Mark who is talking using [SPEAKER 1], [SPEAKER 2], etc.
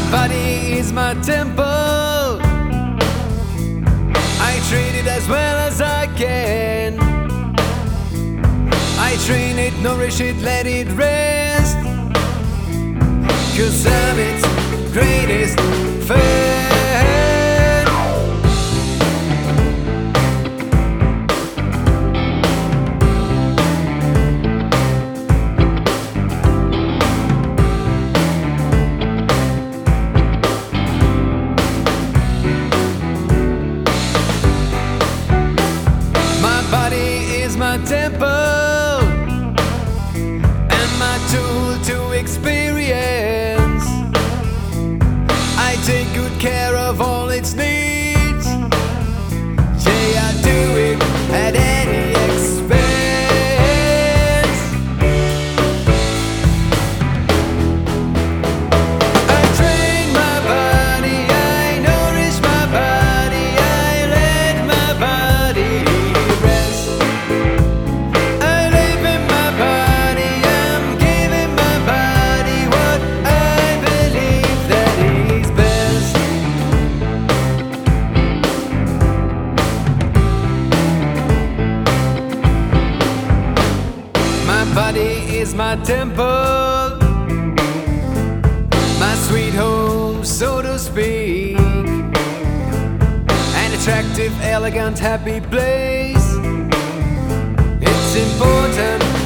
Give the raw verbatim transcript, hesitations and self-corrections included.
[SPEAKER 1] body is my temple. I treat it as well as I can. I train it, nourish it, let it rest, 'cause I'm its greatest fan. My temple and my tool to experience. I take good care of all its needs. Yeah, I do it at any expense. I train my body, I nourish my body, I let my body rest. Body is my temple, my sweet home, so to speak. An attractive, elegant, happy place. It's important